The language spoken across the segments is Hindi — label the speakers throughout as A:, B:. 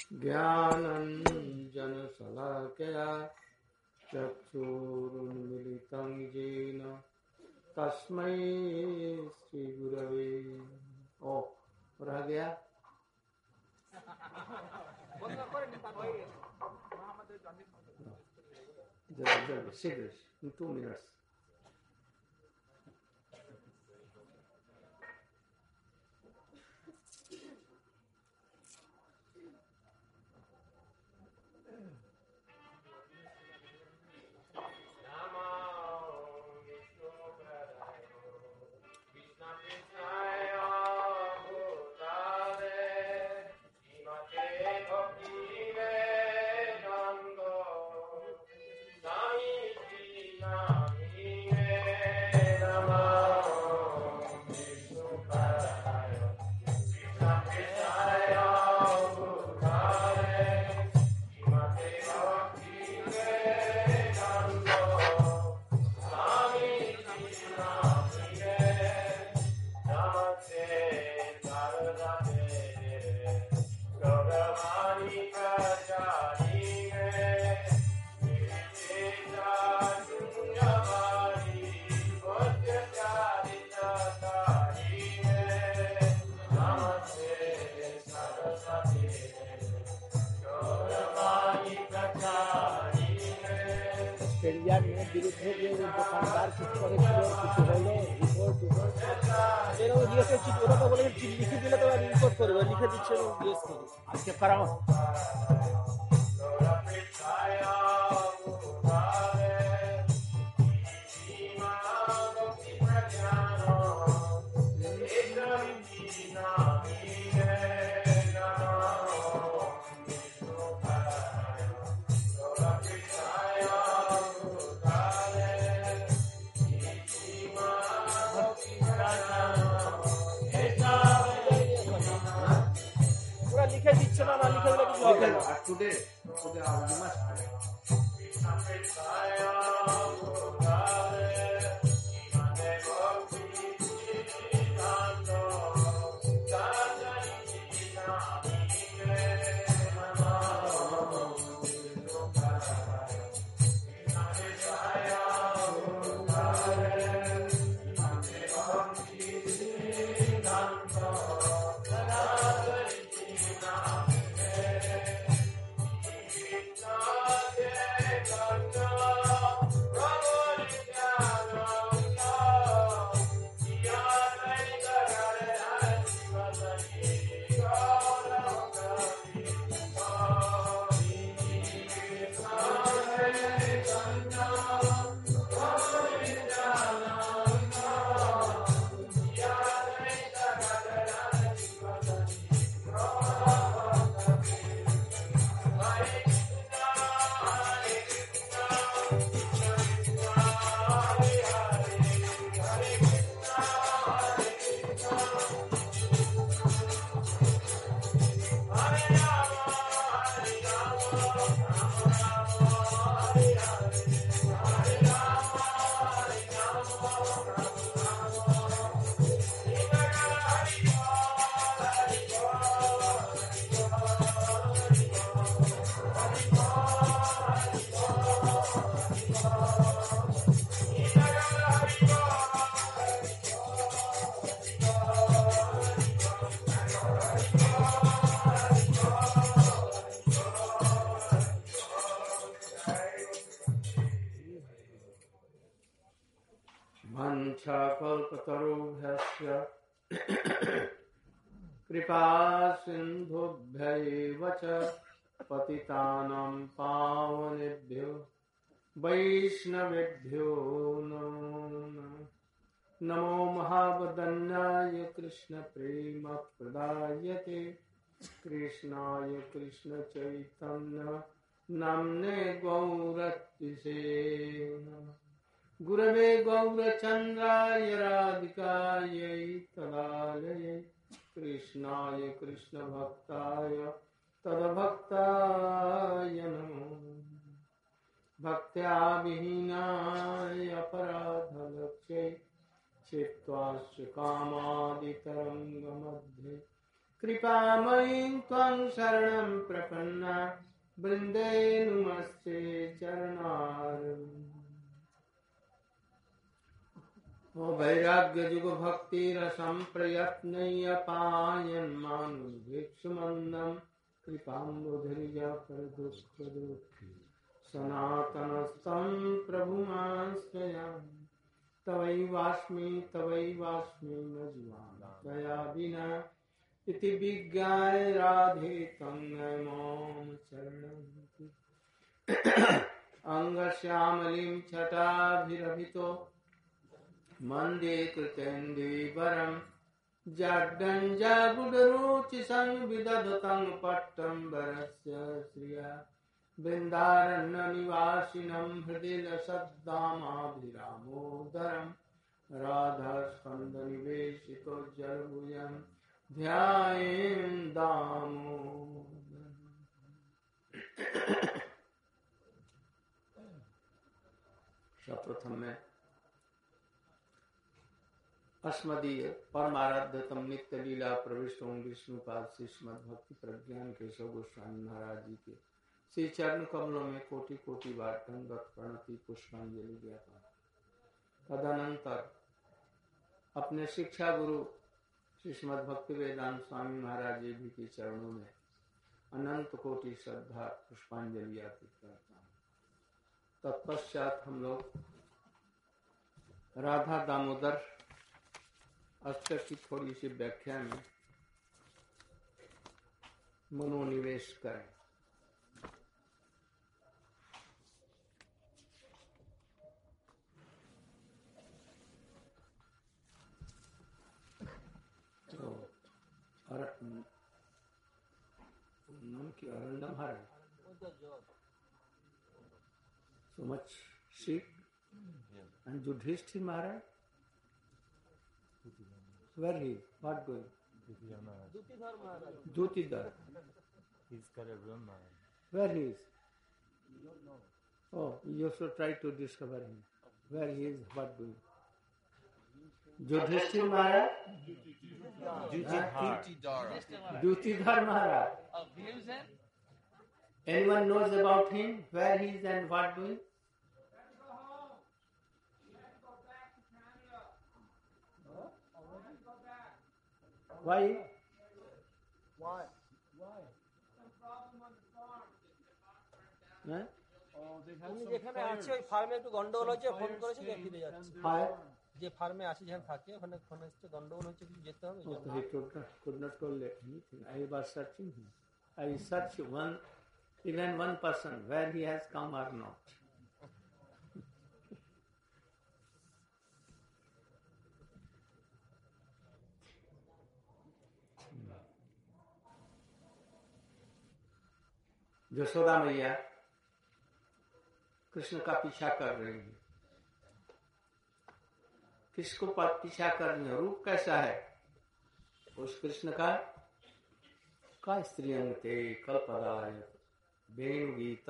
A: ज्ञानञ्जनशलाकया चक्षुरुन्मिलितं येन तस्मै श्रीगुरवे। ओ रह गया जल्दी शीघ्र 2 minutes।
B: বিরুদ্ধে যে দোকানদার কিছু করেছিল কিছু হলো রিপোর্ট এরকম জিজ্ঞেস করছি ওরা তো বলে লিখে দিলে তো রিপোর্ট করবে লিখে দিচ্ছে জিজ্ঞেস করি আজকে করাও লিখে দিচ্ছে না লিখে দিলে কিছু হবে না
A: today you must pray। कल्पतरुभ्यश्च कृपा सिन्धुभ्यैव च पतितानां पावनेभ्यो वैष्णवेभ्यो नमो महावदन्याय कृष्णप्रेमप्रदायते कृष्णाय कृष्णचैतन्य नाम्ने गौरतिसे गुरवे गौरचन्द्राय राधिकायै तदालये कृष्णाय कृष्णभक्ताय तद्भक्ताय नमो भक्त्या विहीनाय अपराधलक्ष्ये चित्वास्य कामादितरङ्गमध्ये कृपामयीं त्वं शरणं प्रपन्ना वृन्दे नुमस्ते चरणारविन्दम्। ओ वैराग्य जुग भक्ति रसं प्रयत्नय्यपायन् मानुभिक्षुमन्दं कृपाम्बुधरिजा पर दुःख दुःखी सनातनस्तं प्रभुमाश्रयामि। तवैवास्मि न जीवामि त्वया विना इति विज्ञाय राधे तं मां शरणं। अंगश्यामलिं छटाभिरभितो मन्दे कृतेन्दुवरं जाड्डञ्जाबुडरुचिसंविदधतं पट्टम्बरस्य श्रिया बृन्दारण्यनिवासिनं हृदि लसद्दामाभिरामोदरं राधास्कन्दनिवेशितो जलभुजं ध्यायेन् दामोदरम्। सर्वप्रथम में अस्मदीय परमाराध्यतम नित्य लीला प्रविष्ट विष्णुपाद श्री श्रीमद् भक्ति प्रज्ञान केशव गोस्वामी महाराज जी के श्री चरण कमलों में कोटि कोटि बार दंडवत प्रणति पुष्पांजलि ज्ञापन। तदनंतर अपने शिक्षा गुरु श्री श्रीमद् भक्ति वेदांत स्वामी महाराज जी के चरणों में अनंत कोटि श्रद्धा पुष्पांजलि अर्पित करता हूँ। तत्पश्चात हम लोग राधा दामोदर अष्टक की थोड़ी सी व्याख्या में मनोनिवेश करें। तो मन की अरण्यम हर so much sick and Yudhishthir Maharaj, where he is? What going? Dutidhar.
C: He's got a room.
A: Where he is? Oh, you should try to discover him. Where he is, what doing? Yudhishthir Maharaj? Dutidhar Maharaj. Anyone knows about him? Where he is and what doing? Why?
B: Why?
A: Huh?
B: উনি যেখানে আছে ওই ফার্মে একটু গন্ডগোল হচ্ছে, ফোন করেছে যে ফিরে যাচ্ছে।
A: Fire?
B: যে ফার্মে আছে যেখানে থাকে ওখানে ফোন এসছে গন্ডগোল হচ্ছে, কিছু যেতে হবে।
A: Oh, he could not tell anything. I was searching him. I searched even one person where he has come or not. Yashoda मैया कृष्ण का पीछा कर रही है। किसको पीछा कर रही है? रूप कैसा है उस कृष्ण का? स्त्रियंते कल्पदाय वेणुगीत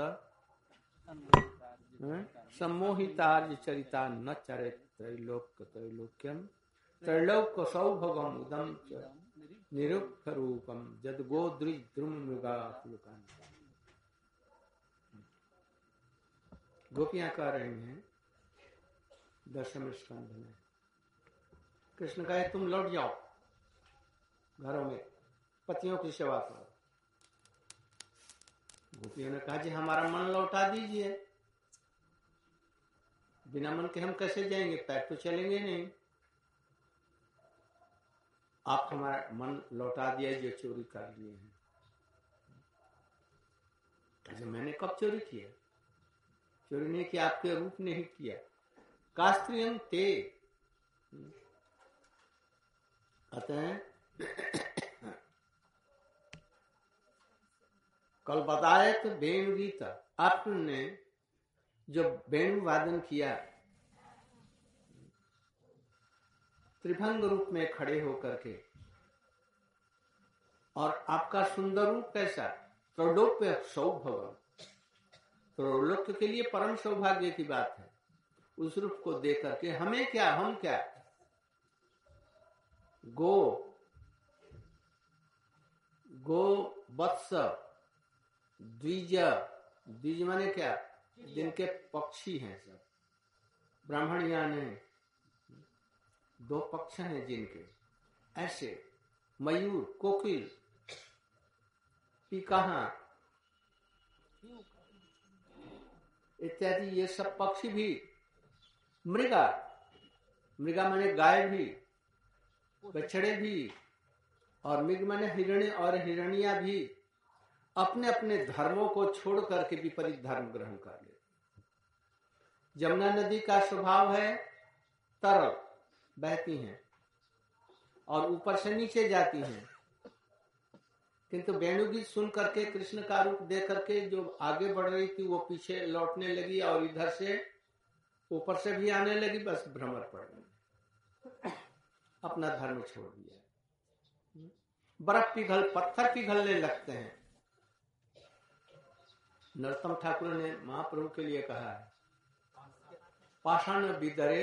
A: सम्मोहितार्य चरिता न चरे त्रैलोक्यम त्रैलोक्य सौभगम उदम च निरुक्त रूपम जद गोद्रिज द्रुम मृगा पुलकान। गोपियां कह रही हैं दशम स्कंध में, कृष्ण कहे तुम लौट जाओ घरों में, पतियों की सेवा करो। गोपियों ने कहा जी हमारा मन लौटा दीजिए। बिना मन के हम कैसे जाएंगे? पैर तो चलेंगे नहीं। आप हमारा मन लौटा दिया जो चोरी कर लिए हैं। मैंने कब चोरी किया? चोरी नहीं किया, आपके रूप ने ही किया। कास्त्रियं ते अतः कल बताया तो वेणु गीता, आपने जो वेणु वादन किया त्रिभंग रूप में खड़े होकर के, और आपका सुंदर रूप कैसा? त्रैलोक्य सौभाग्य, त्रैलोक्य के लिए परम सौभाग्य की बात है। उस रूप को देख करके हमें क्या, हम क्या? गो गो वत्स द्विज, द्विज माने क्या, जिनके पक्षी हैं सब, ब्राह्मण यानी 2 पक्ष हैं जिनके, ऐसे मयूर, कोकिल, पीकाहा इत्यादि ये सब पक्षी भी, मृगा, मृगा माने गाय भी, बछड़े भी, और मृग माने हिरण्य और हिरण्या भी अपने अपने धर्मों को छोड़ करके विपरीत धर्म ग्रहण कर ले। जमुना नदी का स्वभाव है तरल, बहती हैं और ऊपर से नीचे जाती हैं, किंतु वेणुगीत सुन करके कृष्ण का रूप देख करके जो आगे बढ़ रही थी वो पीछे लौटने लगी और इधर से ऊपर से भी आने लगी, बस भ्रमर पड़ गई, अपना धर्म छोड़ दिया। बर्फ पिघल, पत्थर पिघलने लगते हैं। नरोत्तम ठाकुर ने महाप्रभु के लिए कहा है, पाषाण बिदरे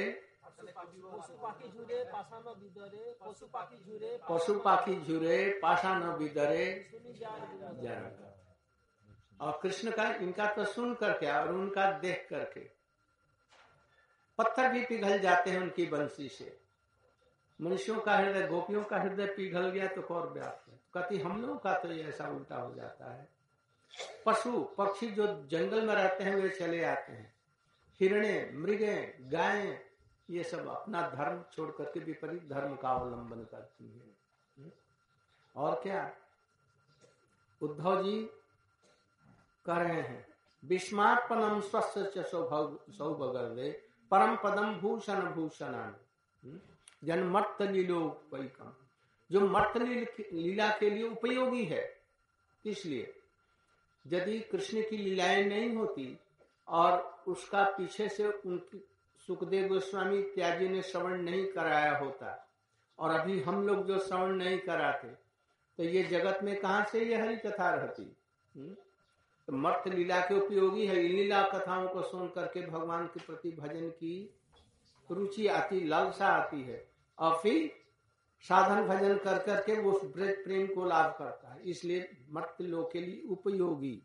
A: पशु पाखी झुरे पाषाण बिदरे जरा। और कृष्ण का इनका तो सुन करके और उनका देख करके पत्थर भी पिघल जाते हैं उनकी बंसी से। मनुष्यों का हृदय, गोपियों का हृदय पिघल गया तो और व्याप्त है। कहती हम लोगों का तो ऐसा उल्टा हो जाता है। पशु पक्षी जो जंगल में रहते हैं वे चले आते हैं, हिरणे, मृगे, गायें, ये सब अपना धर्म छोड़ करके विपरीत धर्म का अवलंबन करती है। और क्या उद्धव जी कह रहे हैं, विस्मार्पणम स्वस्य सौभगर्दे परम पदम भूषण भूषणानि जन्मर्थ लीलोपैकम। जो मर्त लीला के लिए उपयोगी है, इसलिए यदि कृष्ण की लीलाएं नहीं होती और उसका पीछे से उनकी सुखदेव गोस्वामी इत्यादि ने श्रवण नहीं कराया होता और अभी हम लोग जो श्रवण नहीं कराते तो ये जगत में कहां से ये हरि कथा रहती। तो मर्त लीला के उपयोगी है। लीला कथाओं को सुन करके भगवान के प्रति भजन की रुचि आती, लालसा आती है और फिर साधन भजन कर करके वो ब्रज प्रेम को लाभ करता है। इसलिए मर्त लोक के लिए उपयोगी।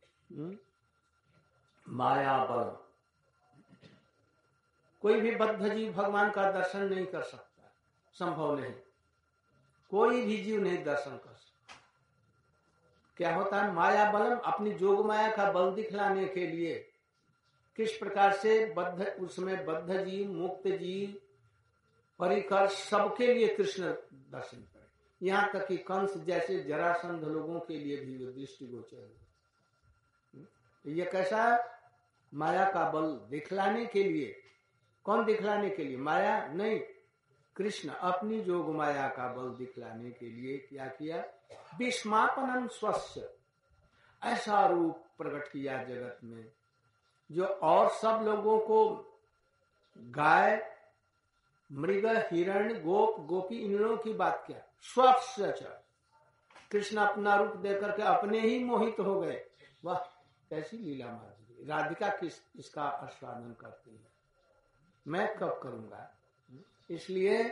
A: माया बल, कोई भी बद्ध जीव भगवान का दर्शन नहीं कर सकता, संभव नहीं। कोई भी जीव नहीं दर्शन कर सकता। क्या होता है, माया बलम, अपनी जोग माया का बल दिखलाने के लिए किस प्रकार से बद्ध, उसमें बद्ध जीव, मुक्त जीव, परिकर सबके लिए कृष्ण दर्शन करे। यहाँ तक कि कंस जैसे जरासंध लोगों के लिए भी वो दृष्टिगोचर है। ये कैसा माया का बल दिखलाने के लिए। कौन दिखलाने के लिए? माया नहीं, कृष्ण अपनी जोग माया का बल दिखलाने के लिए क्या किया, विस्मापनम स्वस्य, ऐसा रूप प्रकट किया जगत में जो और सब लोगों को गाय, मृग, हिरण, गोप, गोपी, इन लोगों की बात क्या, स्वस्य कृष्ण अपना रूप देकर के अपने ही मोहित हो गए। वाह कैसी लीला माधुरी। राधिका किस इसका आस्वादन करती है, मैं कब करूंगा। इसलिए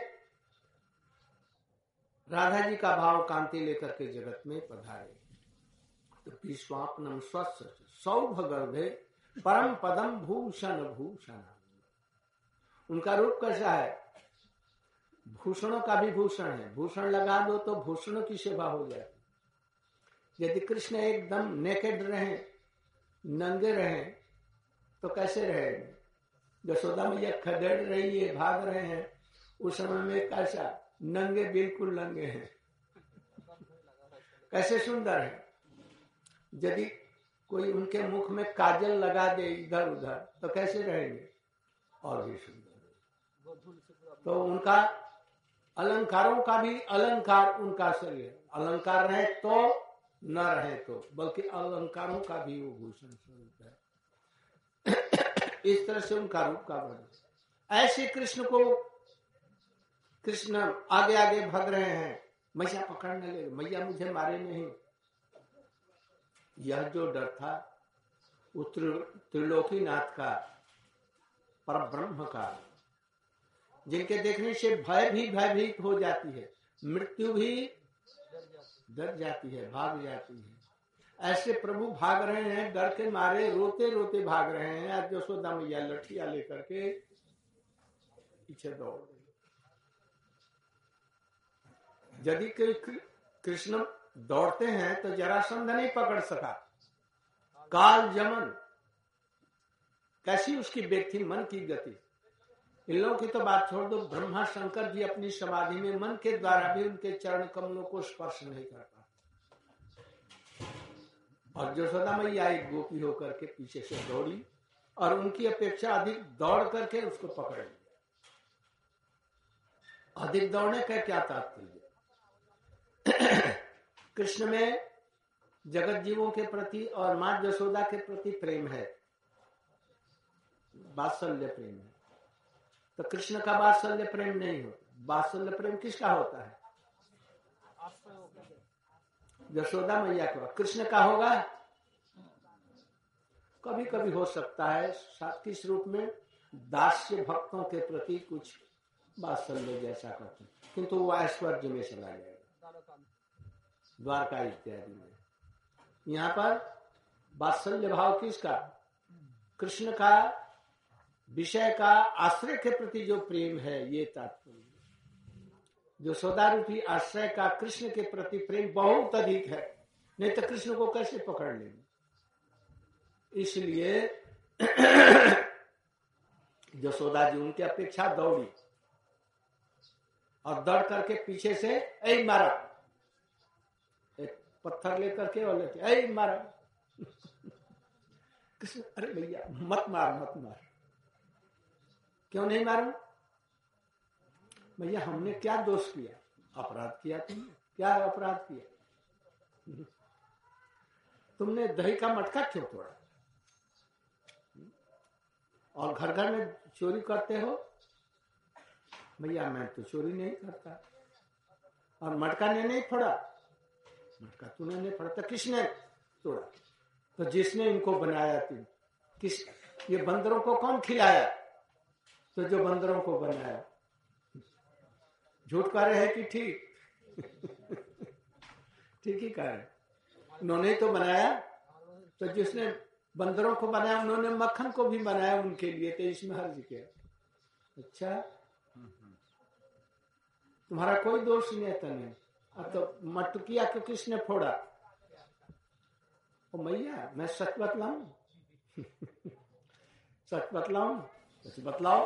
A: राधा जी का भाव कांति लेकर के जगत में पधारे। तो विश्वापनम स्वस्य सौभगर्भे परम पदम भूषण भूषण। उनका रूप कैसा है, भूषणों का भी भूषण है। भूषण लगा दो तो भूषणों की सेवा हो जाती। यदि कृष्ण एकदम नेकेड रहे, नंगे रहे तो कैसे रहेंगे। यशोदा मैया खदेड़ रही है, भाग रहे हैं, उस समय में कैसा नंगे, बिल्कुल नंगे हैं, कैसे सुंदर है। यदि कोई उनके मुख में काजल लगा दे इधर उधर तो कैसे रहेंगे, और भी सुंदर। तो उनका अलंकारों का भी अलंकार उनका शरीर, अलंकार रहे तो न रहे तो, बल्कि अलंकारों का भी वो भूषण स्वरूप है। इस तरह से उनका रूप का वर्णन। ऐसे कृष्ण को, कृष्ण आगे आगे भाग रहे हैं, मैया पकड़ने लगे, मैया मुझे मारे नहीं। यह जो डर था वो त्रिलोकीनाथ का, परब्रह्म का, जिनके देखने से भय भी भयभीत हो जाती है, मृत्यु भी डर जाती है, भाग जाती है। ऐसे प्रभु भाग रहे हैं, डर के मारे रोते रोते भाग रहे हैं। आज यशोदा मैया लठिया लेकर के पीछे दौड़ रही। यदि कृष्ण दौड़ते हैं तो जरासंध नहीं पकड़ सका। काल जमन कैसी उसकी वेग थी, मन की गति। इन लोगों की तो बात छोड़ दो, ब्रह्मा शंकर जी अपनी समाधि में मन के द्वारा भी उनके चरण कमलों को स्पर्श नहीं कर पाते। और यशोदा मैया एक गोपी होकर के पीछे से दौड़ी और उनकी अपेक्षा अधिक दौड़ करके उसको पकड़ लिया। अधिक दौड़ने का क्या तात्पर्य? कृष्ण में जगत जीवों के प्रति और मां यशोदा के प्रति प्रेम है, वात्सल्य प्रेम है। तो कृष्ण का वात्सल्य प्रेम नहीं होता। वात्सल्य प्रेम किसका होता है? यशोदा मैया का। कृष्ण का होगा? कभी कभी हो सकता है किस रूप में, दास्य भक्तों के प्रति कुछ वात्सल्य जैसा करते, किंतु वो ऐश्वर्य में चला जाएगा, द्वारका इत्यादि में। यहाँ पर वात्सल्य भाव किसका? कृष्ण का, विषय का, आश्रय के प्रति जो प्रेम है, ये तात्पर्य। जो यशोदा रूपी आश्रय का कृष्ण के प्रति प्रेम बहुत अधिक है, नहीं तो कृष्ण को कैसे पकड़ लेंगे। इसलिए यशोदा जी उनकी अपेक्षा दौड़ी और दौड़ करके पीछे से ऐ मारा, एक पत्थर लेकर के और लेके ऐ मारा। कृष्ण अरे भैया मत मार मत मार। क्यों नहीं मारूं? भैया हमने क्या दोष किया? अपराध किया तुमने? क्या अपराध किया? तुमने दही का मटका क्यों तोड़ा? और घर घर में चोरी करते हो? भैया मैं तो चोरी नहीं करता। और मटका ने नहीं फोड़ा? मटका तूने नहीं फोड़ा तो किसने तोड़ा? तो जिसने इनको बनाया तुम, किस ये बंदरों को कौन खिलाया? तो जो बंदरों को बनाया। झूठ कह रहे हैं कि ठीक? ठीक ही कह रहे। उन्होंने तो बनाया, तो जिसने बंदरों को बनाया उन्होंने मक्खन को भी बनाया उनके लिए, तो इसमें हर्ज क्या? अच्छा तुम्हारा कोई दोष नहीं है नहीं। अब तो मटकिया को किसने फोड़ा? ओ मैया मैं सच बतलाऊं? सच बतलाऊं? सच बतलाओ।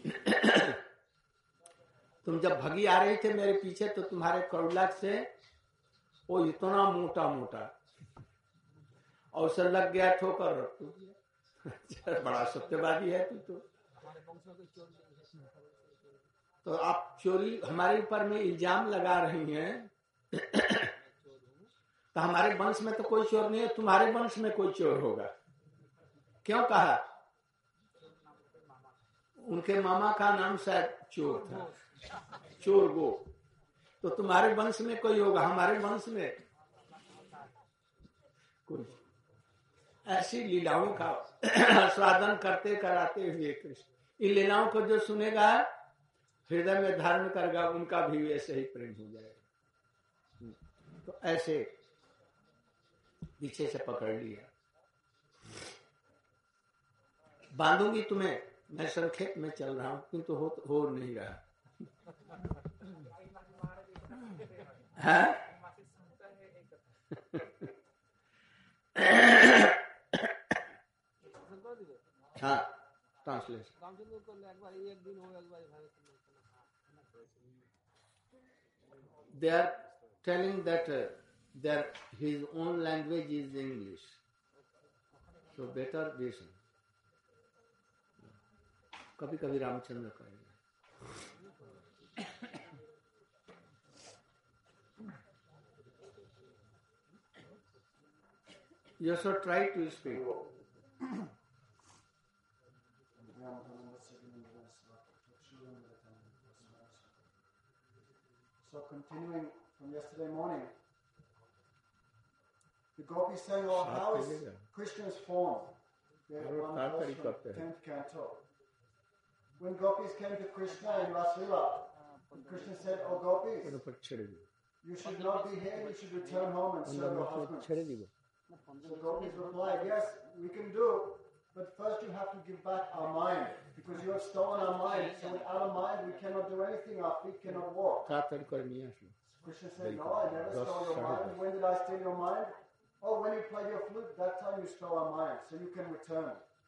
A: तुम जब भगी आ रही थे मेरे पीछे तो तुम्हारे करुला से वो इतना मोटा मोटा और उसे लग गया ठोकर। बड़ा सत्यवादी है तू तो आप चोरी हमारे ऊपर में इल्जाम लगा रही हैं। तो हमारे वंश में तो कोई चोर नहीं है, तुम्हारे वंश में कोई चोर होगा। क्यों कहा? उनके मामा का नाम शायद चोर था, चोर गो। तो तुम्हारे वंश में कोई होगा, हमारे वंश में कोई। ऐसी लीलाओं का आस्वादन करते कराते हुए कृष्ण, इन लीलाओं को जो सुनेगा हृदय में धारण करेगा, उनका भी ऐसे ही प्रेम हो जाएगा। तो ऐसे पीछे से पकड़ लिया। बांधूंगी तुम्हें, मैं संक्षेप में चल रहा हूं किंतु हो नहीं रहा। हाँ translation. They are telling that his own language is English, so better listen. कभी कभी रामचंद्र कहेंगे। You should try to speak.
D: So continuing from yesterday morning, the gopis saying, "Oh, how is Krishna's form?" They're on the 10th canto. When gopis came to Krishna in Rasila, Krishna said, "Oh gopis, You should not be here, you should return home and serve your husband.
B: ছেড়ে দিব
D: So gopis replied, yes, we can do, but first you have to give back our mind, because you have stolen our mind. So without a mind, we cannot do anything, our feet cannot walk.
A: তাড়াতাড়ি করে নিয়ে আসলো
D: Krishna said, no, I never stole your mind. When did I steal your mind? Oh, when you played your flute, that time you stole our mind, so you can return.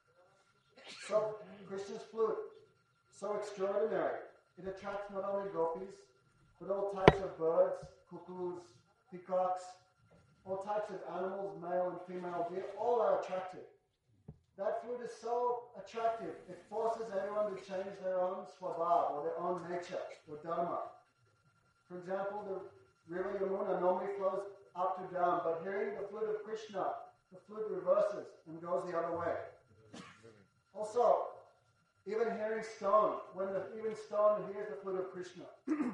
D: So, Krishna's flute, so extraordinary. It attracts not only gopis, but all types of birds, cuckoos, peacocks, all types of animals, male and female deer, all are attracted. That flute is so attractive, it forces everyone to change their own swabhav, or their own nature, or dharma. For example, the river Yamuna normally flows up to down, but hearing the flute of Krishna, the flute reverses and goes the other way. Also, even hearing stone, when even stone hears the flute of Krishna,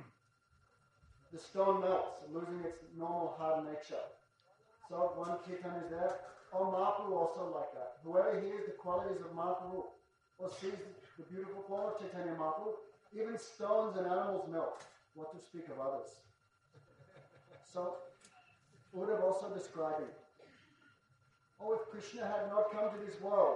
D: the stone melts, losing its normal hard nature. So one kirtan is there. Oh, Mahaprabhu also like that. Whoever hears the qualities of Mahaprabhu or sees the beautiful form of Chaitanya Mahaprabhu, even stones and animals melt. What to speak of others? So, Uddhava also describing, oh, if Krishna had not come to this world,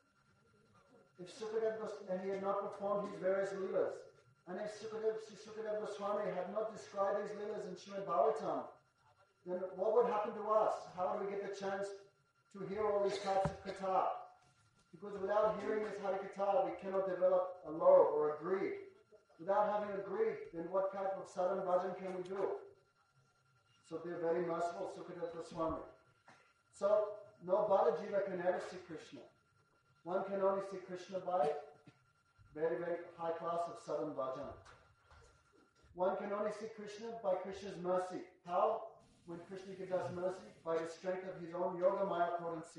D: if Sukadeva and he had not performed his various leelas, and if Sukadeva Goswami had not described his leelas in Srimad Bhagavatam, then what would happen to us? How would we get the chance to hear all these types of katha? Because without hearing this Harikatha, we cannot develop a love or a greed. Without having a greed, then what type of sadhan bhajan can we do? So they're very merciful, Sukadeva Goswami. So, no Bala Jiva can ever see Krishna. One can only see Krishna by very, very high class of sadhan bhajan. One can only see Krishna by Krishna's mercy. How? When Krishna gives us mercy, by the strength of his own yoga maya potency.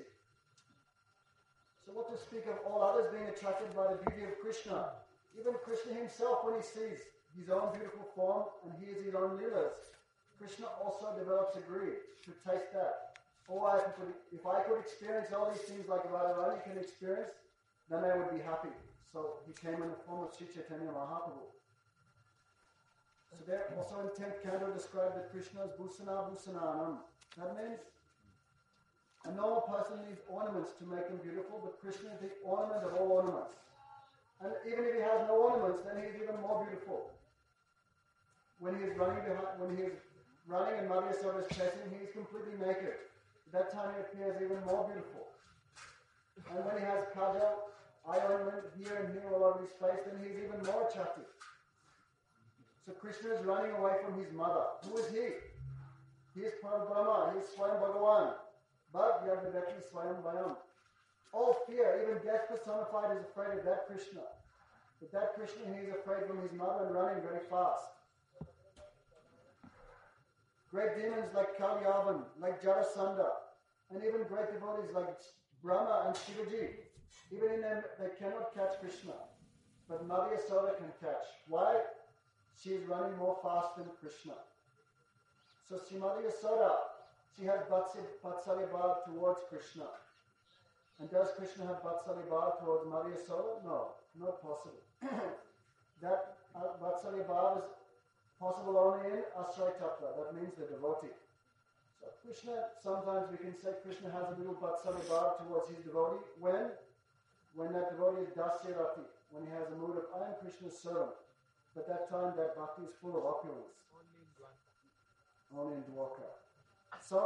D: So what to speak of all others being attracted by the beauty of Krishna? Even Krishna himself, when he sees his own beautiful form and hears his own leelas, Krishna also develops a greed to taste that. Oh, if I could experience all these things like Radharani can experience, then I would be happy. So he came in the form of Sri Chaitanya Mahaprabhu. So there also in 10th canto described that Krishna is Bhusana Bhusananam. That means a normal person needs ornaments to make him beautiful, but Krishna is the ornament of all ornaments. And even if he has no ornaments, then he is even more beautiful. When he is running and Madhya Yashoda is chasing, he is completely naked. At that time he appears even more beautiful. And when he has kajal, eye ornament here and here all over his face, then he is even more attractive. So Krishna is running away from his mother. Who is he? He is Parabrahma, he is Swayam Bhagavan. But Yadvidaki Swayam Vayam. All fear, even death personified, is afraid of that Krishna. But that Krishna, he is afraid from his mother and running very fast. Great demons like Kalyavan, like Jarasandha, and even great devotees like Brahma and Shivaji, even in them, they cannot catch Krishna. But Madhya Yashoda can catch. Why? She is running more fast than Krishna. So Srimati Yashoda, she has Vatsalya Bhav towards Krishna. And does Krishna have Vatsalya Bhav towards Madhya Yashoda? No, not possible. That Vatsalya Bhav is possible only in Asray Tattva, that means the devotee. So Krishna, sometimes we can say Krishna has a little Vatsalya Bhav towards his devotee. When that devotee is Dasya Rati, when he has a mood of, I am Krishna's servant. But that time, that bhakti is full of opulence. Only in Dwarka. So,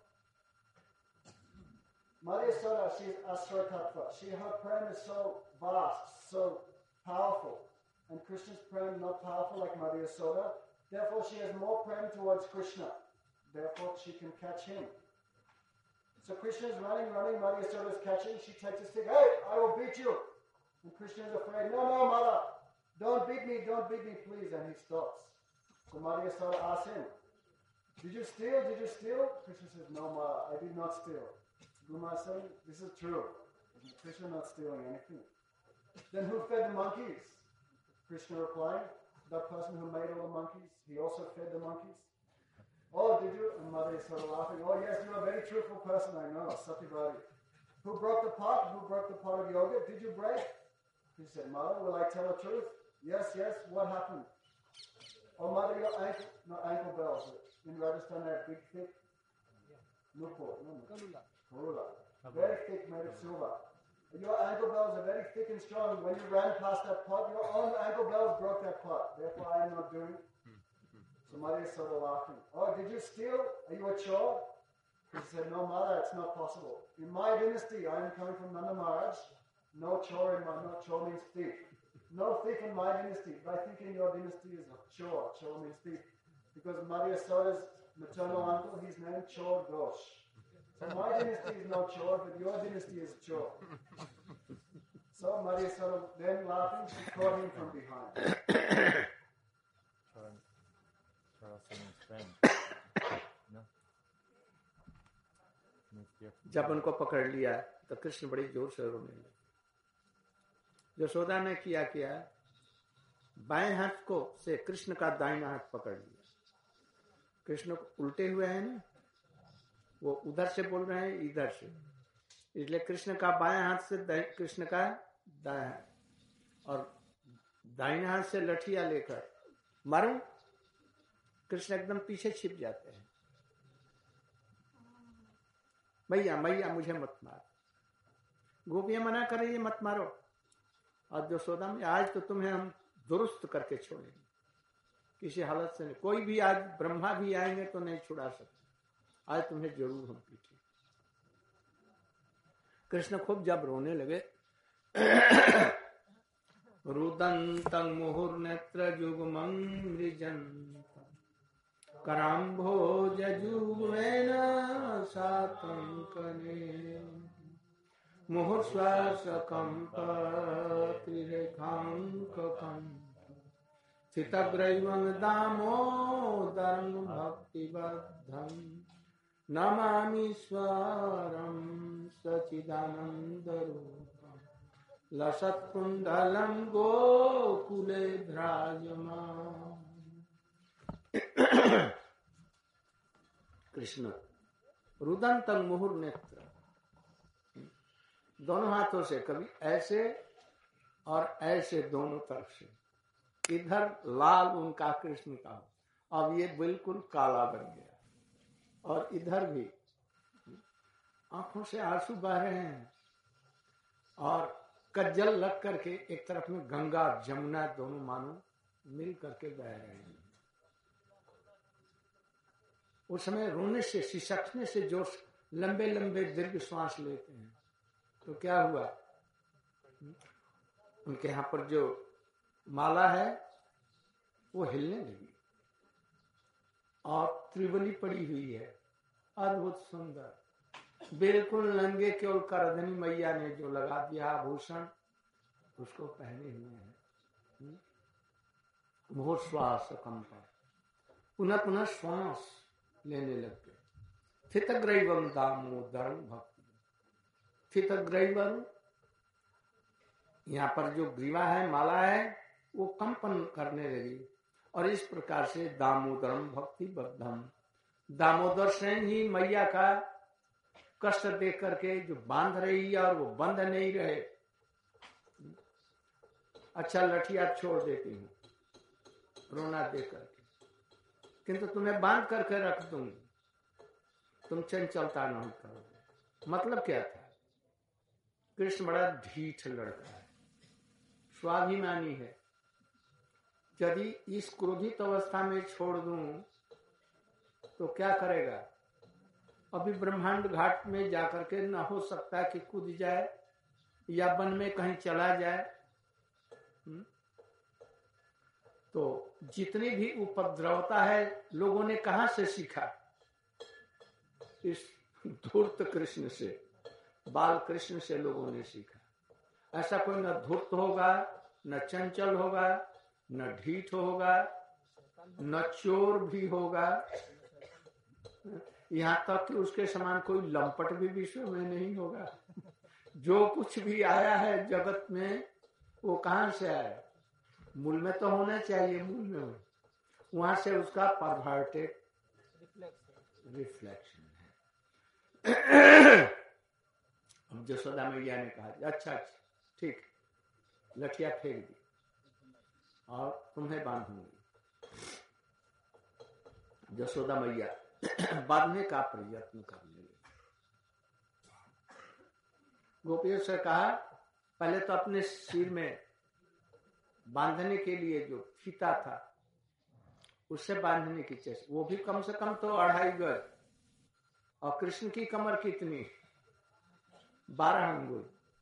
D: Madhya Yashoda, she is Asra Tattva. Her prem is so vast, so powerful. And Krishna's prem not powerful like Madhya Yashoda. Therefore, she has more prem towards Krishna. Therefore, she can catch him. So Krishna is running, Madhya Yashoda is catching. She takes a stick, hey, I will beat you. And Krishna is afraid, no, mother. Don't beat me, please. And he stops. So Madhya Yashoda asks him, did you steal? Krishna says, no, Ma, I did not steal. Guma saying, this is true. Krishna not stealing anything. Then who fed the monkeys? Krishna replied, that person who made all the monkeys, he also fed the monkeys. Oh, did you? And Madhya Yashoda laughing, oh yes, you're a very truthful person, I know, Satyavati. Who broke the pot of yoga? Did you break? He said, Mother, will I tell the truth? Yes, what happened? Oh, Mother, your ankle bells. in Rajasthan that big thick Nupur, no,
B: Kalula.
D: Karula. Very thick, made of silver. Your ankle bells are very thick and strong. When you ran past that pot, your own ankle bells broke that pot. Therefore, I am not doing it. So Maria is sort of laughing. Oh, did you steal? Are you a chore? He said, no, mother, it's not possible. In my dynasty, I am coming from Nanda Maharaj. No chore in my, no chore means thief. No thief in my dynasty. But I think in your dynasty is a chore. Chore means thief. Because Maria Soda's maternal uncle, he's named Chor Ghosh. So my dynasty is no chore, but your dynasty is chore. So Maria Soda then laughing, she caught him from behind.
C: Chora means friend. No? Means dear.
A: जब उनको पकड़ लिया तो कृष्ण बड़ी जोर से रोने लगे। यशोदा ने किया बाएं हाथ को से कृष्ण का दाहिना हाथ पकड़ लिया। कृष्ण को उल्टे हुए हैं ना, वो उधर से बोल रहे हैं इधर से, इसलिए कृष्ण का बाएं हाथ से कृष्ण का दाएं और दाहिने हाथ से लठिया लेकर मारूं, कृष्ण एकदम पीछे छिप जाते हैं। मैया मैया मुझे मत मार। गोपियां मना कर रही है मत मारो, और यशोदा में आज तो तुम्हें हम दुरुस्त करके छोड़ेंगे, किसी हालत से नहीं। कोई भी आज ब्रह्मा भी आएंगे तो नहीं छुड़ा सकते, आज तुम्हें जरूर हम पीटेंगे। कृष्ण खूब जब रोने लगे, रुदन्तं मुहुर्नेत्र जुग्मं मृजन्तं कराम्भोजजुग्मेन सातं कनेन मुहुर्श्वासकम्पतिरेखाङ्ककं स्थितग्रैवं दामोदरं भक्तिबद्धं नमामीश्वरं सच्चिदानन्दरूपं लसत्कुण्डलं गोकुले भ्राजमानं। कृष्ण रुदन्तं मुहुर्नेत्र, दोनों हाथों से कभी ऐसे और ऐसे दोनों तरफ से, इधर लाल उनका कृष्ण का, अब ये बिल्कुल काला बन गया, और इधर भी आंखों से आंसू बह रहे हैं, और कज्जल लग करके एक तरफ में गंगा जमुना दोनों मानो मिल करके बह रहे हैं। उस समय रोने से, सिसकने से जो लंबे लंबे दीर्घ श्वास लेते हैं, तो क्या हुआ, उनके यहाँ पर जो माला है वो हिलने लगी, और त्रिवली पड़ी हुई है, अद्भुत सुंदर, बिल्कुल नंगे, केवल करधनी मैया ने जो लगा दिया आभूषण उसको पहने हुए हैं। मोह श्वास कंपा, पुनः पुनः श्वास लेने लग गए। स्थितग्रैवं दामोदरं भक्ति, स्थितग्रैवं, यहाँ पर जो ग्रीवा है, माला है, वो कंपन करने लगी, और इस प्रकार से दामोदरम भक्ति बद्धम, दामोदर से ही मैया का कष्ट देख करके जो बांध रही है और वो बंध नहीं रहे, अच्छा लठिया छोड़ देती हूँ रोना देख करके, किंतु तुम्हें बांध करके रख दूंगी, तुम चंचलता नहीं करोगे। मतलब क्या था, कृष्ण बड़ा ढीठ लड़का है, स्वाभिमानी है, यदि इस क्रोधित अवस्था में छोड़ दूं तो क्या करेगा, अभी ब्रह्मांड घाट में जाकर के न हो सकता कि कूद जाए या वन में कहीं चला जाए। तो जितनी भी उपद्रवता है लोगों ने कहां से सीखा, इस धूर्त कृष्ण से, बाल कृष्ण से लोगों ने सीखा। ऐसा कोई न धूर्त होगा, न चंचल होगा, न ढीठ होगा, न चोर भी होगा, यहाँ तक कि उसके समान कोई लंपट भी विश्व में नहीं होगा। जो कुछ भी आया है जगत में वो कहां से आया, मूल में तो होना चाहिए, मूल में हो, वहां से उसका परवर्टेड रिफ्लेक्शन है। अब यशोदा मैया ने कहा अच्छा अच्छा ठीक, लठिया फेंक दी और तुम्हें बांधूंगी। यशोदा मैया बांधने का प्रयत्न करने लगी। गोपियों से कहा पहले तो अपने सिर में बांधने के लिए जो फीता था उससे बांधने की चेष्टा, वो भी कम से कम तो 2.5 गज, और कृष्ण की कमर कितनी 12 अंगुल।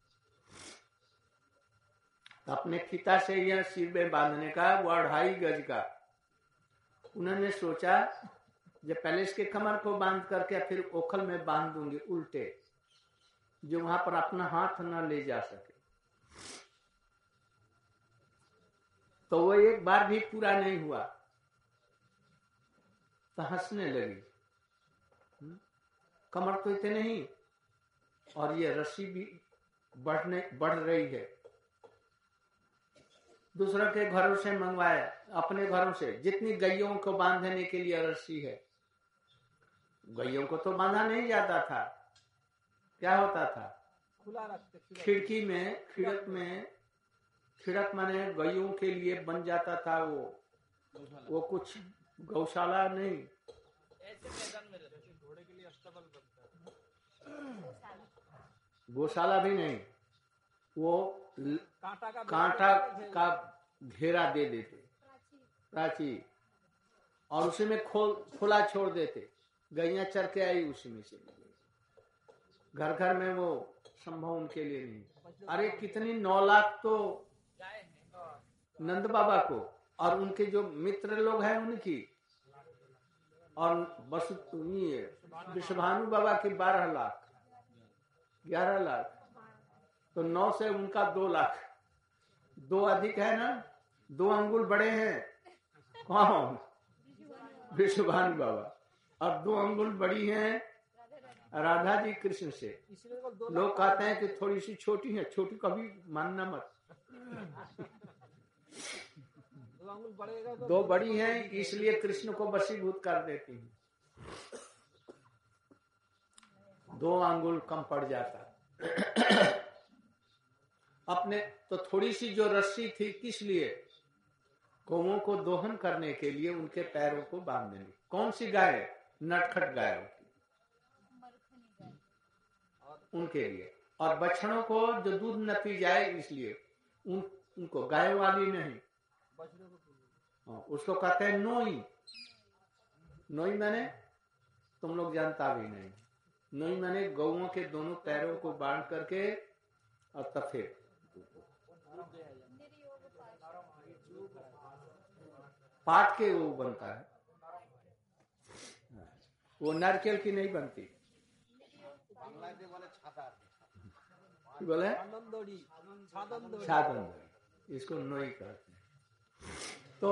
A: अपने फीता से यह सिर में बांधने का वो 2.5 गज का। उन्होंने सोचा जब पहले इसके कमर को बांध करके फिर ओखल में बांध दूंगी उल्टे, जो वहां पर अपना हाथ न ले जा सके। तो वो एक बार भी पूरा नहीं हुआ तो हंसने लगी। कमर तो इतने नहीं और ये रस्सी भी बढ़ रही है। दूसरों के घरों से मंगवाया, अपने घरों से जितनी गैयों को बांधने के लिए रस्सी है, गैयों को तो बांधा नहीं जाता था। क्या होता था,
B: खुला रखते,
A: खिड़की में खिड़क माने गैयों के लिए बन जाता था वो कुछ गौशाला नहीं,
B: ऐसे मैदान में रहते घोड़े के लिए अस्तबल बनता है,
A: गौशाला भी नहीं, वो कांटा का घेरा दे देते, प्राची, और उसी में खुला छोड़ देते, गैया चर के आई उसी में से। घर घर में वो संभव उनके लिए नहीं। अरे कितनी 9 लाख तो नंद बाबा को और उनके जो मित्र लोग हैं उनकी, और बस विश्वभानु बाबा की 12 लाख 11 लाख, तो 9 से उनका 2 लाख, 2 अधिक है ना, 2 अंगुल बड़े हैं कौन, विश्वभानु बाबा, और 2 अंगुल बड़ी हैं राधा जी कृष्ण से। लोग कहते हैं कि थोड़ी सी छोटी है, छोटी कभी मानना मत। 2 बड़ी हैं इसलिए कृष्ण को वशीभूत कर देती हैं, 2 अंगुल कम पड़ जाता। अपने तो थोड़ी सी जो रस्सी थी किस लिए, गौओं को दोहन करने के लिए उनके पैरों को बांधने की। कौन सी गाय, नटखट गायों की, उनके लिए, और बछड़ों को जो दूध न पी जाए इसलिए उनको, गाय वाली नहीं, उसको कहते हैं नोई। नोई मैंने तुम लोग जानता भी नहीं, नोई मैंने गौओं के दोनों पैरों को बांध करके और तब फिर पाट के वो बनता है, वो नारकेल की नहीं बनती। बोले छादन, इसको नोई कहते हैं। तो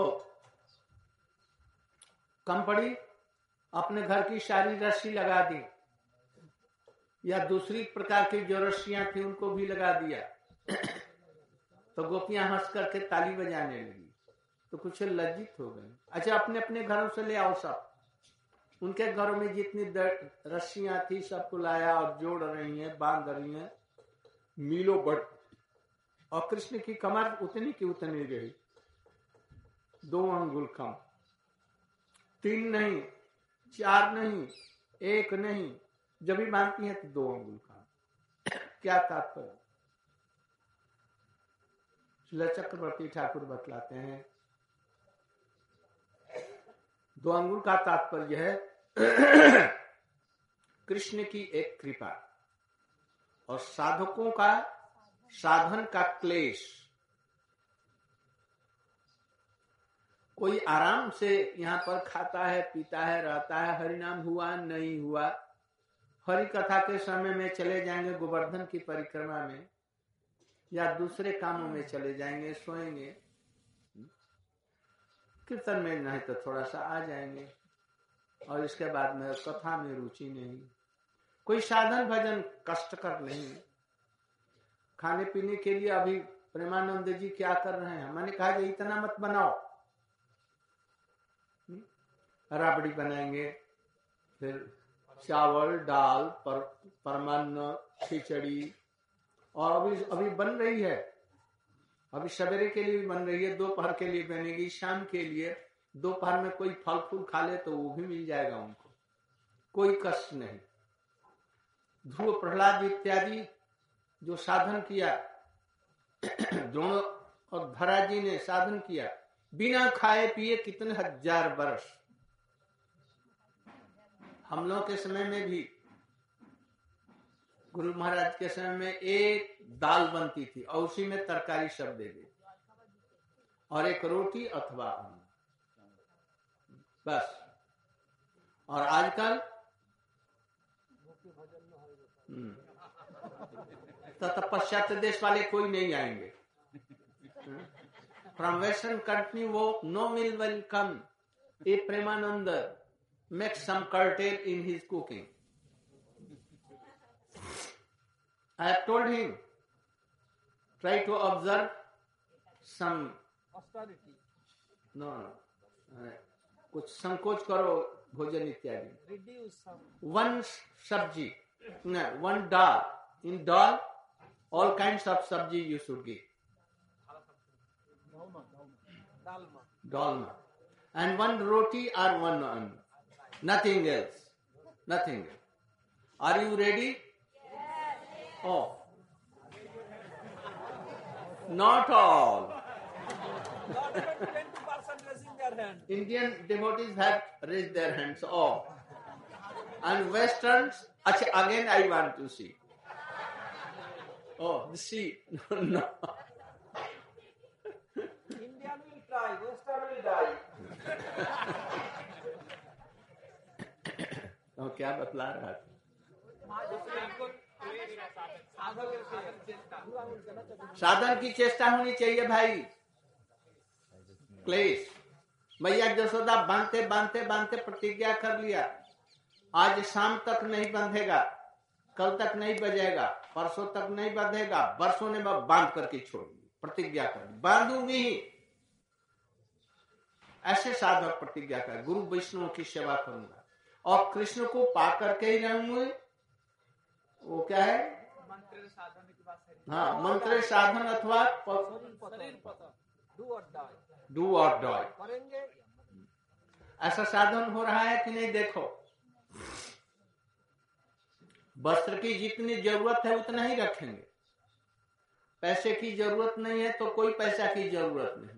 A: कम पड़ी, अपने घर की सारी रस्सी लगा दी, या दूसरी प्रकार की जो रस्सियां थी उनको भी लगा दिया। तो गोपियां हंस करके ताली बजाने लगी, तो कुछ लज्जित हो गई। अच्छा, अपने अपने घरों से ले आओ सब, उनके घरों में जितनी रस्सियां थी सबको लाया और जोड़ रही हैं, बांध रही हैं, मीलों बढ़, और कृष्ण की कमर उतनी की उतनी रही, 2 अंगुल कम, 3 नहीं, 4 नहीं, 1 नहीं, जब भी बांधती हैं तो 2 अंगुल कम। क्या तात्पर्य, श्रील चक्रवर्ती ठाकुर बतलाते हैं 2 अंगुल का तात्पर्य है कृष्ण की एक कृपा और साधकों का साधन का क्लेश। कोई आराम से यहाँ पर खाता है, पीता है, रहता है, हरिनाम हुआ नहीं हुआ, हरि कथा के समय में चले जाएंगे गोवर्धन की परिक्रमा में, या दूसरे कामों में चले जाएंगे, सोएंगे, कीर्तन में नहीं तो थोड़ा सा आ जाएंगे, और इसके बाद में कथा में रुचि नहीं, कोई साधन भजन कष्टकर नहीं। खाने पीने के लिए अभी प्रेमानंद जी क्या कर रहे हैं, मैंने कहा कि इतना मत बनाओ, राबड़ी बनाएंगे, फिर चावल दाल परमान्न खिचड़ी, और अभी बन रही है, अभी सवेरे के लिए भी बन रही है, दोपहर के लिए बनेगी, शाम के लिए दोपहर में कोई फल फूल खा ले तो वो भी मिल जाएगा उनको, कोई कष्ट नहीं। ध्रुव प्रहलाद इत्यादि जो साधन किया, द्रोण और धरा जी ने साधन किया, बिना खाए पिए कितने हजार वर्ष। हम लोग के समय में भी, गुरु महाराज के समय में एक दाल बनती थी और उसी में तरकारी सब दे दी और एक रोटी अथवा अन्न, बस। और आजकल तो पश्चात देश वाले कोई नहीं आएंगे। फ्रॉम वेस्टर्न कंट्री वो नो मिल welcome a Premanand make some curtail in his cooking. I have told him, try to observe some
B: austerity.
A: No, कुछ संकोच करो भोजन इत्यादि।
B: Reduce some.
A: One sabji, no, one dal. In dal, all kinds of sabji you should give. Dalma. And one roti or one anna. Nothing else. Nothing else. Are you ready? Yes. Oh. Not all.
B: Not even 20% raising their hand.
A: Indian devotees have raised their hands. Oh. And Westerns, again I want to see. Oh, see. No.
B: Indian will try, Western will die.
A: तो क्या बतला रहा था? साधन की चेष्टा होनी चाहिए भाई। क्लेश मैया यशोदा बांधते बांधते बांधते प्रतिज्ञा कर लिया, आज शाम तक नहीं बंधेगा, कल तक नहीं बजेगा, परसों तक नहीं बंधेगा, बरसों ने मैं बांध करके छोड़ूंगी, प्रतिज्ञा कर बांधूंगी ही। ऐसे साधक प्रतिज्ञा कर, गुरु वैष्णव की सेवा करूंगा और कृष्ण को पा करके ही रहूंगे। वो क्या है? हाँ, मंत्र साधन अथवा डू और डाई। ऐसा साधन हो रहा है कि नहीं? देखो, वस्त्र की जितनी जरूरत है उतना ही रखेंगे, पैसे की जरूरत नहीं है तो कोई पैसा की जरूरत नहीं।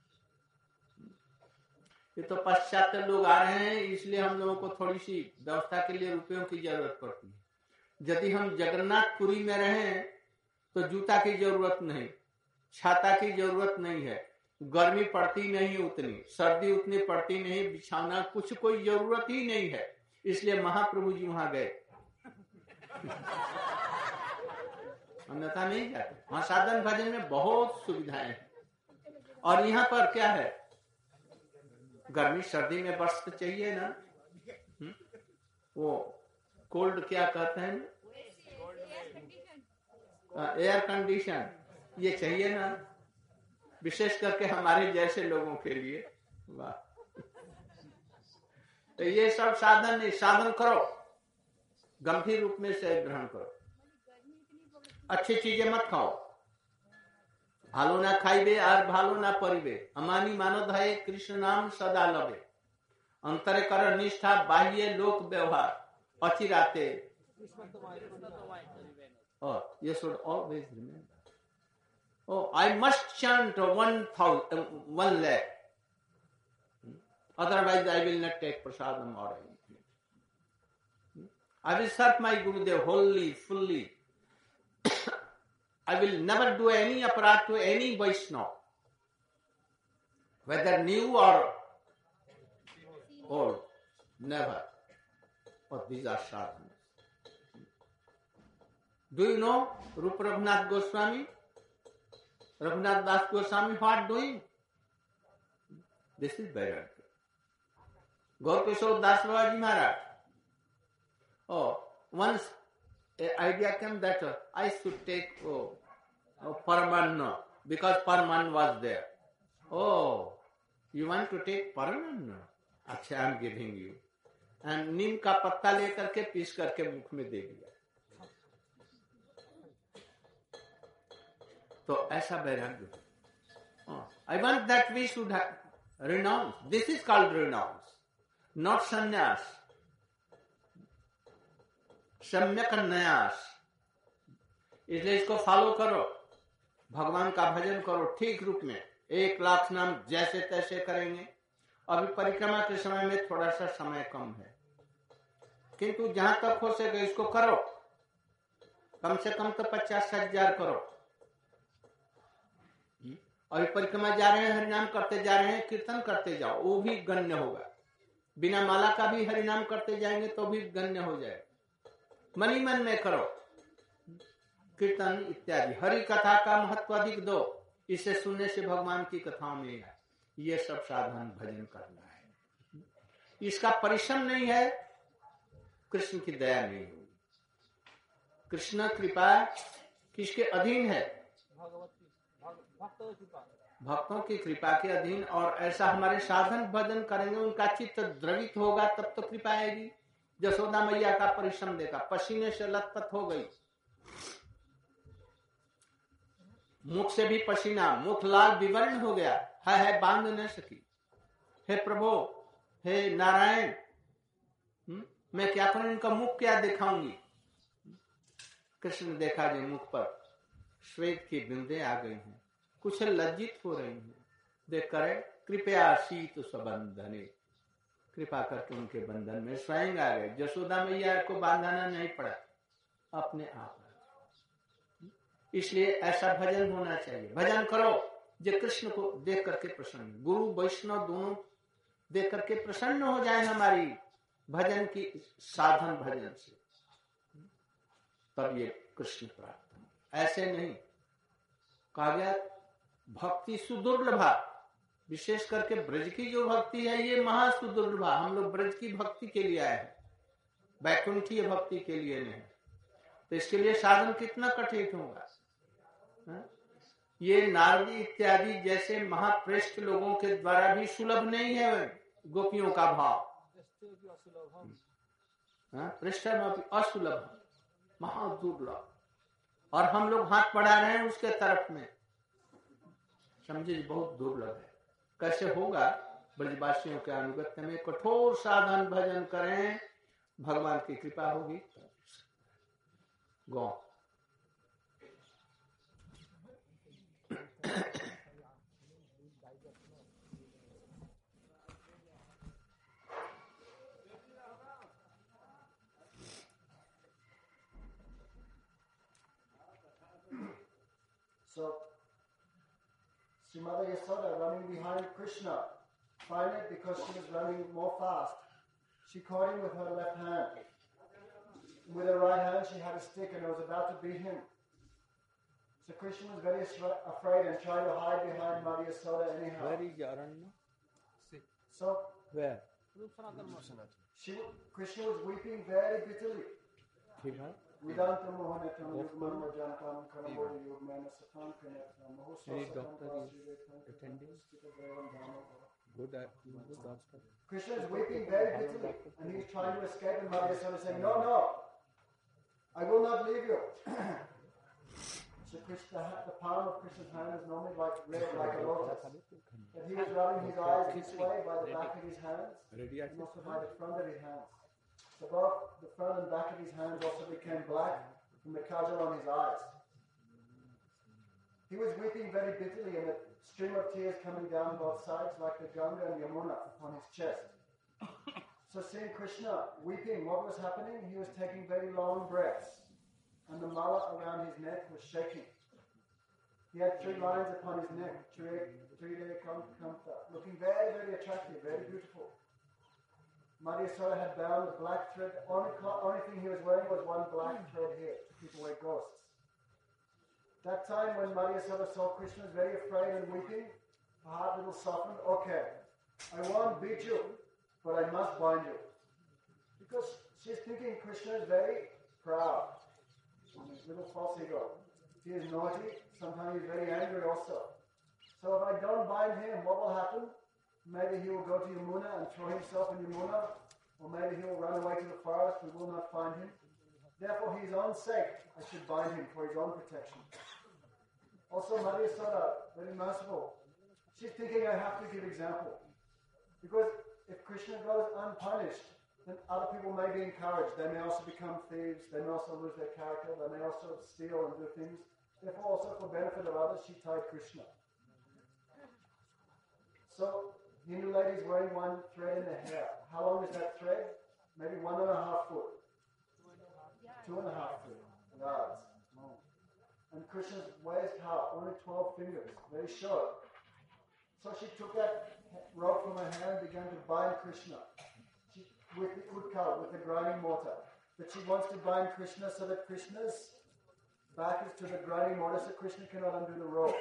A: ये तो पश्चात लोग आ रहे हैं, इसलिए हम लोगों को थोड़ी सी व्यवस्था के लिए रुपयों की जरूरत पड़ती है। यदि हम जगन्नाथपुरी में रहें तो जूता की जरूरत नहीं, छाता की जरूरत नहीं है, गर्मी पड़ती नहीं उतनी, सर्दी उतनी पड़ती नहीं, बिछाना कुछ कोई जरूरत ही नहीं है। इसलिए महाप्रभु जी वहां गए, अन्यथा नहीं जाते। वहां साधन भजन में बहुत सुविधाएं हैं। और यहाँ पर क्या है, गर्मी सर्दी में वस्त्र चाहिए ना, वो कोल्ड क्या कहते हैं, एयर कंडीशन, ये चाहिए ना, विशेष करके हमारे जैसे लोगों के लिए। वाह, तो ये सब साधन नहीं, साधन करो, गंभीर रूप में से ग्रहण करो। अच्छी चीजें मत खाओ, भालो ना खाइबे और भालो ना परिबे, अमानी मानो धाये कृष्ण नाम सदा लबे, अंतरे कर निष्ठा बाह्य लोक व्यवहार अचिराते। Oh, you should always remember. Oh, I must chant 1 lakh. Otherwise, I will not take prasadam or anything. I will serve my Gurudev wholly, fully. I will never do any aparat to any Vaishnava, whether new or old. Never. But these are sadhanas. Do you know Rupa Raghunath Goswami? Raghunath Das Goswami, what doing? This is Vairagya. Gaur Kishore Das Babaji Maharaj. Oh, once an idea came that I should take Paramanna, because Paraman was there. Oh, you want to take Paramanna? अच्छा, I am giving you. And नीम का पत्ता लेकर के पीस करके मुख में दे दिया। तो ऐसा वैराग्य। I want that we should Renounce. This is called renounce, not sannyas. सम्यक न्यास. इसलिए इसको फॉलो करो, भगवान का भजन करो ठीक रूप में. 1,00,000 नाम जैसे तैसे करेंगे. अभी परिक्रमा के समय में थोड़ा सा समय कम है, किंतु जहां तक हो सके इसको करो. कम से कम तो 50,000 करो. अभी परिक्रमा जा रहे हैं, हरिनाम करते जा रहे हैं, कीर्तन करते जाओ, वो भी गण्य होगा. बिना माला का भी हरिनाम करते जाएंगे तो भी गण्य हो जाएगा. मन ही मन में करो कीर्तन इत्यादि. हरि कथा का महत्व अधिक दो. इसे सुनने से भगवान की कथाओं में है. ये सब साधन भजन करना है. इसका परिश्रम नहीं है, कृष्ण की दया नहीं होगी. कृष्ण कृपा किसके अधीन है? भक्तों की कृपा के अधीन. और ऐसा हमारे साधन भजन करेंगे, उनका चित्त द्रवित होगा, तब तो कृपा आएगी. यशोदा मैया का परिश्रम देखा, पसीने से लथपथ हो गई, मुख से भी पसीना, मुख लाल विवर्ण हो गया. है बांध न सकी. हे प्रभु, हे नारायण, मैं क्या करूं, इनका मुख क्या दिखाऊंगी. कृष्ण देखा जो मुख पर श्वेत की बिंदे आ गई हैं, कुछ लज्जित हो रही हैं. देख कर कृपया शीत सबंधने, कृपा करके उनके बंधन में स्वयं आ गए. यशोदा मैया को बांधना नहीं पड़ा, अपने आप. इसलिए ऐसा भजन होना चाहिए. भजन करो जो कृष्ण को देख करके प्रसन्न, गुरु वैष्णव दोनों देख करके प्रसन्न हो जाए हमारी भजन की साधन भजन से, तब ये कृष्ण प्राप्त हो. ऐसे नहीं. कहा गया भक्ति सुदुर्लभा, विशेष करके ब्रज की जो भक्ति है ये महासुदुर्लभा. हम लोग ब्रज की भक्ति के लिए आए हैं, वैकुंठीय भक्ति के लिए नहीं. तो इसके लिए साधन कितना कठिन होगा. ये नारदी इत्यादि जैसे महाप्रेष्ठ लोगों के द्वारा भी सुलभ नहीं है गोपियों का भाव. पृष्ठ असुलभ, महादुर्लभ. और हम लोग हाथ बढ़ा रहे हैं उसके तरफ में, समझे, बहुत दुर्लभ है. कैसे होगा? ब्रजवासियों के अनुगत्य में कठोर साधन भजन करें, भगवान की कृपा होगी. गौ
D: So, Srimati Yasoda running behind Krishna, finally because she was running more fast, she caught him with her left hand. With her right hand she had a stick and was about to beat him. So Krishna was very afraid and tried to hide behind Mother Yasoda anyhow.
A: Where is Aranya?
D: So,
A: where?
D: Krishna was weeping very bitterly. Vedanta Mohanetam Yugman Vajantam Karamodi Yugman Satan Kanetam
A: Any doctor is attending? Good doctor.
D: Krishna is weeping very bitterly and he is trying to escape, and Mother Yasoda is saying, no, I will not leave you. So Krishna, the palm of Krishna's hand is normally like red, like a lotus. But he was rubbing his eyes this way by the back of his hands and also by the front of his hands. So both the front and back of his hands also became black from the kajal on his eyes. He was weeping very bitterly, and a stream of tears coming down both sides like the Ganga and Yamuna upon his chest. So seeing Krishna weeping, what was happening? He was taking very long breaths, and the mala around his neck was shaking. He had 3 lines upon his neck, looking very, very attractive, very beautiful. Mother Yasoda had bound a black thread. Only thing he was wearing was one black thread here to keep away ghosts. That time when Mother Yasoda saw Krishna was very afraid and weeping, her heart little softened. Okay, I won't beat you, but I must bind you. Because she's thinking Krishna is very proud. His little false ego. He is naughty, sometimes he's very angry also. So if I don't bind him, what will happen? Maybe he will go to Yamuna and throw himself in Yamuna, or maybe he will run away to the forest, we will not find him. Therefore, his own sake, I should bind him for his own protection. Also, Mother Yasoda, very merciful. She's thinking I have to give example. Because if Krishna goes unpunished, then other people may be encouraged. They may also become thieves. They may also lose their character. They may also steal and do things. Therefore, also for benefit of others, she tied Krishna. So, Hindu lady is wearing one thread in her hair. How long is that thread? Maybe 1.5 foot. 2.5 foot. Yards. And Krishna's waist, how? Only 12 fingers. Very short. So she took that rope from her hand and began to bind Krishna with the udkal, with the grinding mortar. But she wants to bind Krishna so that Krishna's back is to the grinding mortar so Krishna cannot undo the rope.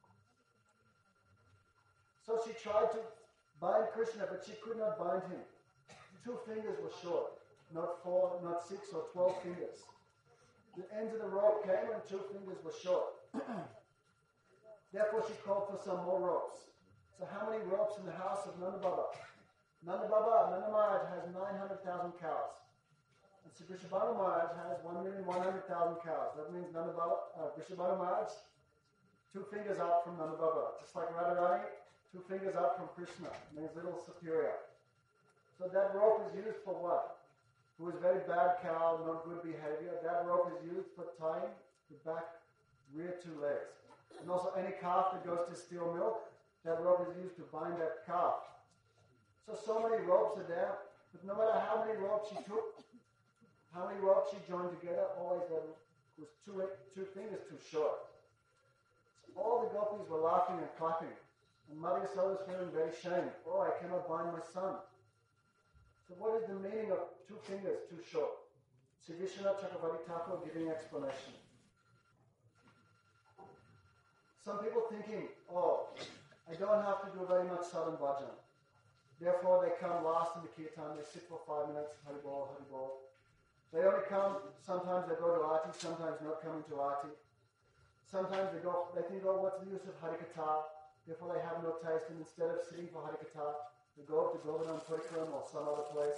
D: So she tried to bind Krishna, but she could not bind him. 2 fingers were short, not 4, not 6 or 12 fingers. The ends of the rope came and 2 fingers were short. Therefore she called for some more ropes. So how many ropes in the house of Nanda Baba? Nanda Maharaj has 900,000 cows. And Sri Vrishabhanu Maharaj has 1,100,000 cows. That means Vrishabhanu Maharaj, 2 fingers up from Nanda Baba. Just like Radharani, 2 fingers up from Krishna, means little superior. So that rope is used for what? Who is very bad cow, not good behavior. That rope is used for tying the back, rear 2 legs. And also any calf that goes to steal milk, that rope is used to bind that calf. So many ropes are there, but no matter how many ropes she took, how many ropes she joined together, always there was 2 fingers too short. So all the gopis were laughing and clapping. And Mother Yasoda was feeling very ashamed. Oh, I cannot bind my son. So what is the meaning of 2 fingers too short? Sri Vishwanath Chakravarti Thakur giving explanation. Some people thinking, oh, I don't have to do very much sadhan bhajan. Therefore they come last in the kirtan, they sit for 5 minutes, Hari Bol, Hari Bol. They only come, sometimes they go to Aarti, sometimes not coming to Aarti. Sometimes they think, oh, what's the use of Harikatha? Therefore they have no taste, and instead of sitting for Harikatha, they go up to Govardhan Parikram or some other place.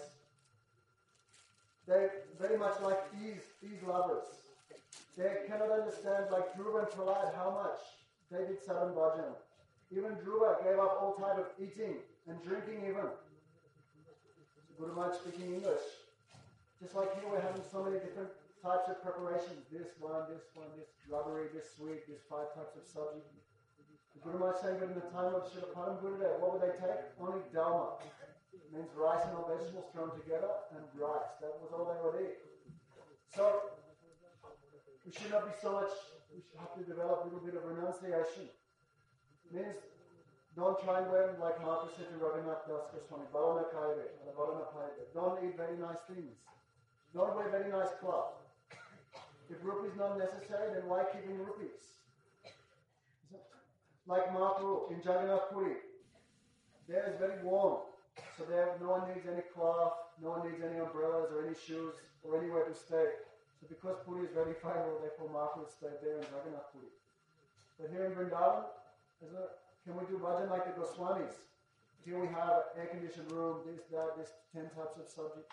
D: They very much like ease lovers. They cannot understand, like Dhruva and Prahlad, how much they did sadhan bhajan. Even Dhruva gave up all type of eating and drinking even. Guru Maharaj speaking English. Just like here we're having so many different types of preparations. This one, this rubbery, this sweet, this 5 types of sabji. Guru Maharaj saying that in the time of Srila Param Gurudev, what would they take? Only dalma. It means rice and all vegetables thrown together and rice. That was all they would eat. So, we should not be so much, we should have to develop a little bit of renunciation. It means don't try and wear, like Mahaprabhu said to Raghunath Das Goswami, Balana Kaive, Balana Kaive. Don't eat very nice things. Don't wear very nice cloth. If rupee is not necessary, then why keeping rupees? Like Mahaprabhu in Jagannath Puri, there is very warm. So there no one needs any cloth, no one needs any umbrellas or any shoes or anywhere to stay. So because Puri is very favorable, therefore Mahaprabhu stayed there in Jagannath Puri. But here in Vrindavan, can we do bhajan like the Goswamis? Here we have an air-conditioned room, this, that, this 10 types of subjects.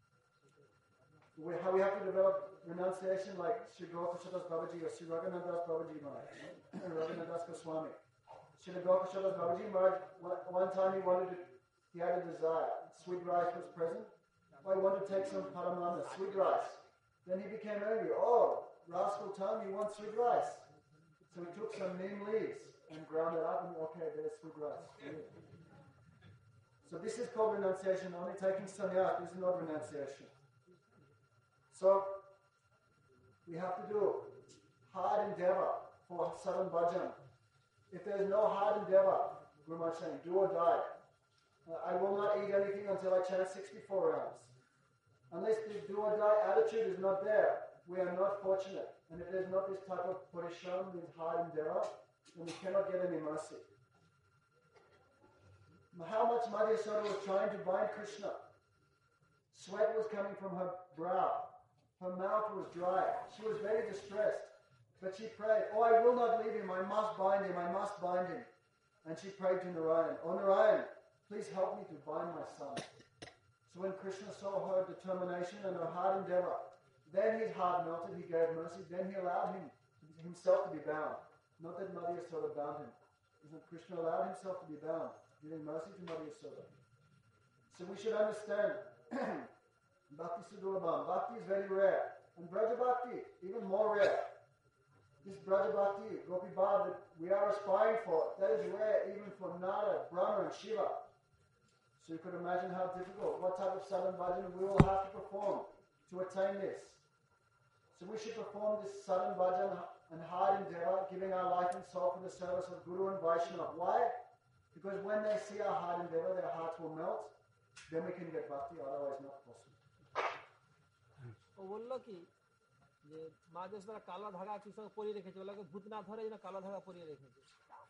D: How we have to develop renunciation like Sri Gaurkashadas Babaji or Sri Raghunathas Babaji Maharaj, Raghunathas Goswami. Sri Gaurkashadas Babaji Maharaj, one time he had a desire. Sweet rice was present. Oh, he wanted to take some paramana, sweet rice. Then he became angry. Oh, rascal Tom, you want sweet rice? So he took some neem leaves and ground it up, and okay, there's sweet rice. Yeah. So this is called renunciation. Only taking sannyas, this is not renunciation. So we have to do hard endeavor for sadhan bhajan. If there is no hard endeavor, Guru Maharaj saying, do or die. I will not eat anything until I chant 64 rounds. Unless the do or die attitude is not there, we are not fortunate. And if there's not this type of parishram, this hard endeavor, then we cannot get any mercy. How much Mother Yasoda was trying to bind Krishna. Sweat was coming from her brow. Her mouth was dry. She was very distressed. But she prayed, oh, I will not leave him. I must bind him. I must bind him. And she prayed to Narayan, oh, Narayan, please help me to bind my son. So when Krishna saw her determination and her hard endeavor, then his heart melted, he gave mercy, then he allowed himself to be bound. Not that Mother Yasoda bound him. Krishna allowed himself to be bound, giving mercy to Mother Yasoda. So we should understand Bhakti Sudurlabham. Bhakti is very rare. And Braja Bhakti, even more rare. This Braja Bhakti, Gopi Bhav, that we are aspiring for, that is rare even for Nara, Brahma and Shiva. So you could imagine how difficult, what type of sadhan bhajan we will have to perform to attain this. So we should perform this sadhan bhajan and hard endeavor, giving our life and soul for the service of Guru and Vaishnava. Why? Because when they see our hard endeavor, their hearts will melt. Then we can get bhakti, otherwise not possible.
B: ও বললো কি যে মা যে তারা কালো ধাগা কৃষ্ণকে পরিয়ে রেখেছে ওগুলোকে ভূত না ধরে যেন কালো ধাগা পরিয়ে রেখেছে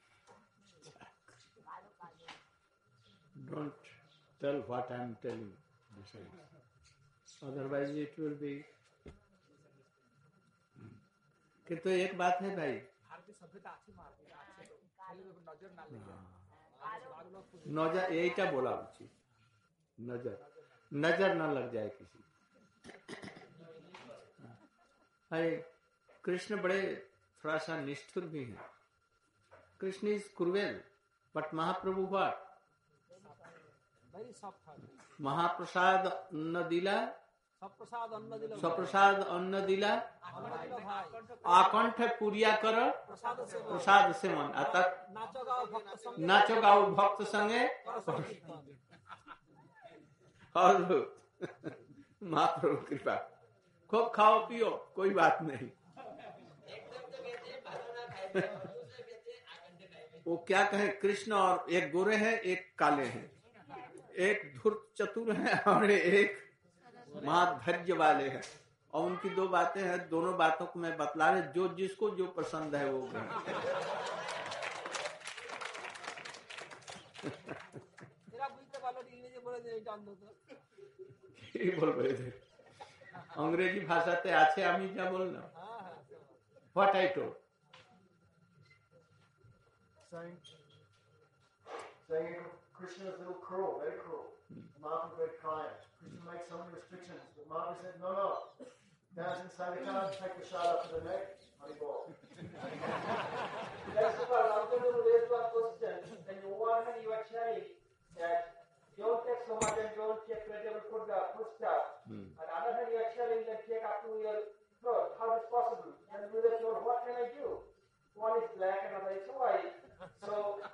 A: Don't tell what I am telling. Otherwise it will be. किंतु एक बात है भाई, नजर यही क्या बोला उचित, नजर न लग जाए किसी। अरे कृष्ण बड़े थोड़ा सा निष्ठुर भी हैं। Krishna is cruel, but Mahaprabhu what? महाप्रसाद अन्न दिला, सप्रसाद अन्न दिला, आकंठ पुरिया कर प्रसाद सेवन, अर्थात नाचो गाओ भक्त संगे और महाप्रभु कृपा, खूब खाओ पियो, कोई बात नहीं। वो क्या कहें, कृष्ण और एक गोरे हैं एक काले हैं, एक धूर्त चतुर है और एक महाधैर्य वाले हैं, और उनकी दो बातें हैं, दोनों बातों को मैं बतला रहे, जो जिसको जो पसंद है वो बोल रहे थे अंग्रेजी भाषा ते आछे आमी क्या बोलना, what I told,
D: saying Krishna is a little cruel, very cruel. Mahaprabhu very kind. Krishna makes so many restrictions, but Mahaprabhu said, no, dance in Sankirtan, take the shot up to the neck, Hari Bol.
B: That's why I'm going to raise one question. And one hand you are sharing that don't take so much and don't take vegetable food stuff. And other hand you are sharing that take up to your throat. How is possible? And you are told, what can I do? One is black and another is white. So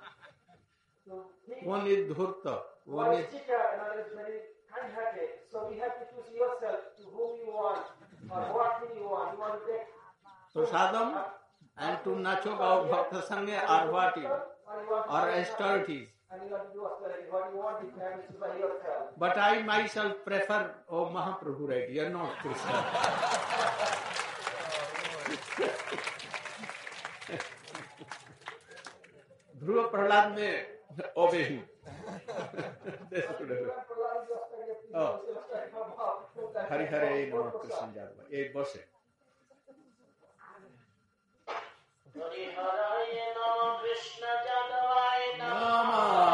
A: one is dhurta,
B: one is chica, another is very kind-hearted. So we have to choose yourself to whom you want or what thing you want. You want to take
A: prasadam and to nacho gao bhakta sange or what is, or austerities.
B: And you have to do austerity. What you want is to by yourself.
A: But I myself prefer, oh Mahaprabhu, right? You are not Krishna. Dhruv Prahlad में ओबे ही हरि हरे नमः कृष्ण जागवा एक बस है